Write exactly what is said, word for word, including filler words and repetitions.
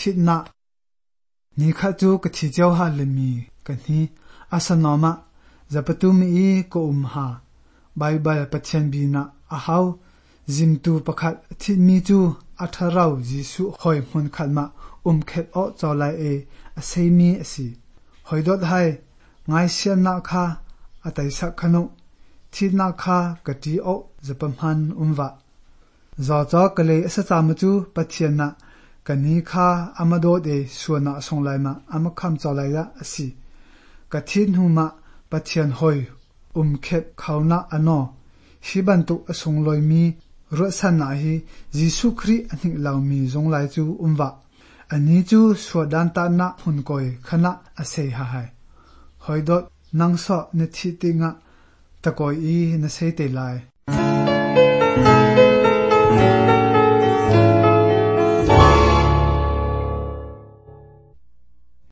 ทิดนะนี่ข้าจูกะทิเจ้าหาเลมีกันนี้อาสนอมะจะประตูมีก็อุมหาไบเบิลปัจเจนบีนะอาหาวจิมตูประคัดทิดมีจูอัทราจิสุหอยมุนขัดมาอุมเข็ดอจอลายเออาศัยมีอสิหอยดดให้ไงเสียนักข้าอัตัยสักขนุทิดนักข้ากะทิโอจะประมันอุมวะจอจอกะเลยอาศัยจามจูปัจเจนนะกันนี้ข้าอามาโดเดส่วนน่ะส่งไลมาอามาคำจอลายละอสิกะทินหูมาปัจเจนหอยอุมเข็ดเขาหน้าอันนอฮิบันตุอส่งลอยมีรัศนาฮียิสุคริอันนี้เรามีจงไลจูอุมวะอันนี้จูสวดานตานะหุ่นกอยขณะอาศัยหายหอยดดนังสอเนทิติงะตะกอยอีนเสยเตลาย